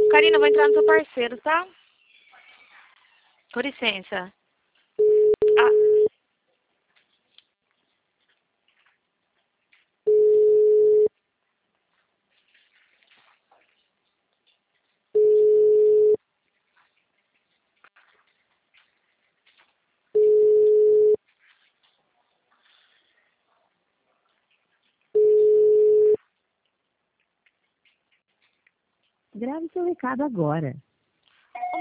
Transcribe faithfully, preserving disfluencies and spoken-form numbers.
Karina, eu vou entrar no seu parceiro, tá? Com licença. Ah. Grave seu recado agora.